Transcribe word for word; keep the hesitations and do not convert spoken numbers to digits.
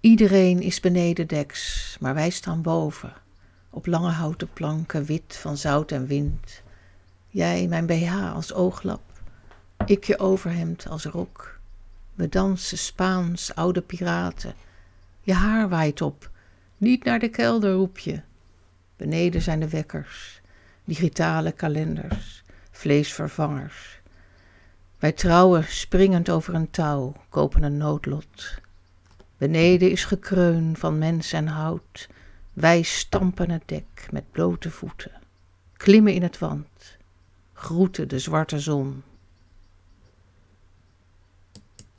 Iedereen is benedendeks, maar wij staan boven, op lange houten planken wit van zout en wind. Jij mijn B H als ooglap, ik je overhemd als rok. We dansen Spaans, oude piraten. Je haar waait op, niet naar de kelder roep je. Beneden zijn de wekkers, digitale kalenders, vleesvervangers. Wij trouwen springend over een touw, kopen een noodlot. Beneden is gekreun van mens en hout. Wij stampen het dek met blote voeten. Klimmen in het wand. Groeten de zwarte zon.